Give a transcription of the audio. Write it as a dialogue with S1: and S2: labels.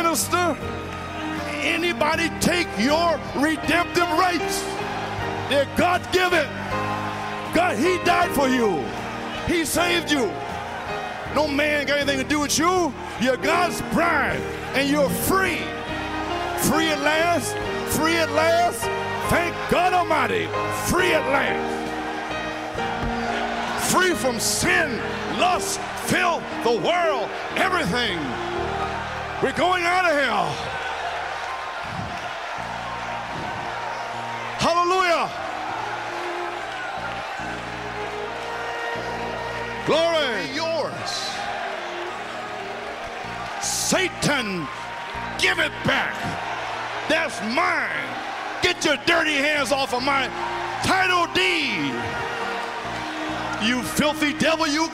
S1: minister, anybody take your redemptive rights. They're God-given. God, he died for you. He saved you. No man got anything to do with you. You're God's bride, and you're free. Free at last. Free at last. Thank God Almighty. Free at last. Free from sin, lust, filth, the world, everything. We're going out of here. Hallelujah. Glory. Be yours. Satan, give it back. That's mine. Get your dirty hands off of my title deed. You filthy devil, you